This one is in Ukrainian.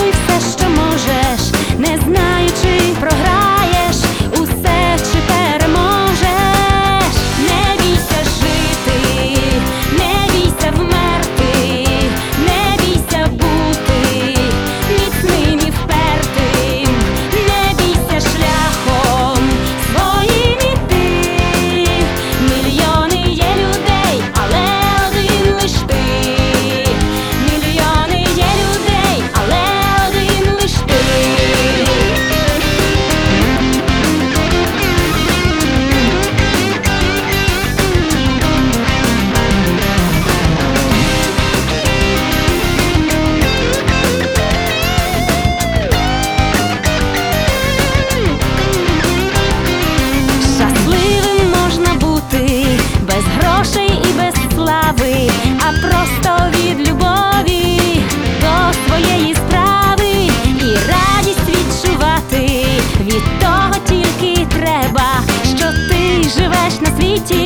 Пробуй все, що можеш, не знаючи, програєш усе, чи переможеш. Не бійся жити, не бійся вмерти, не бійся бути міцним і впертим, не бійся шляхом своїм іти. Мільйони є людей, але один лиш ти. Мільйони є людей, але один лиш ти. Щасливим можна бути без грошей і без слави, а просто від любові до своєї справи. І радість відчувати від того тільки треба, що ти живеш на світі.